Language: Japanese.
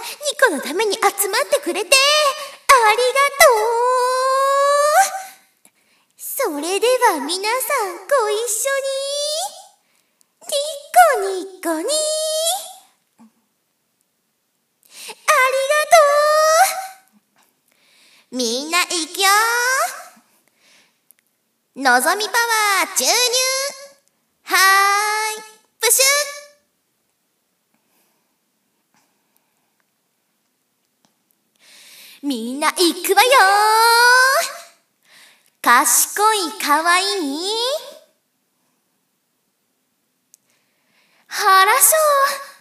ニコのために集まってくれて、ありがとう。それでは皆さんご一緒に、ニコニコに。ありがとう。みんな行くよ。のぞみパワー注入。はーい、プシュッ。みんな行くわよー。賢いかわいい。はらしょう。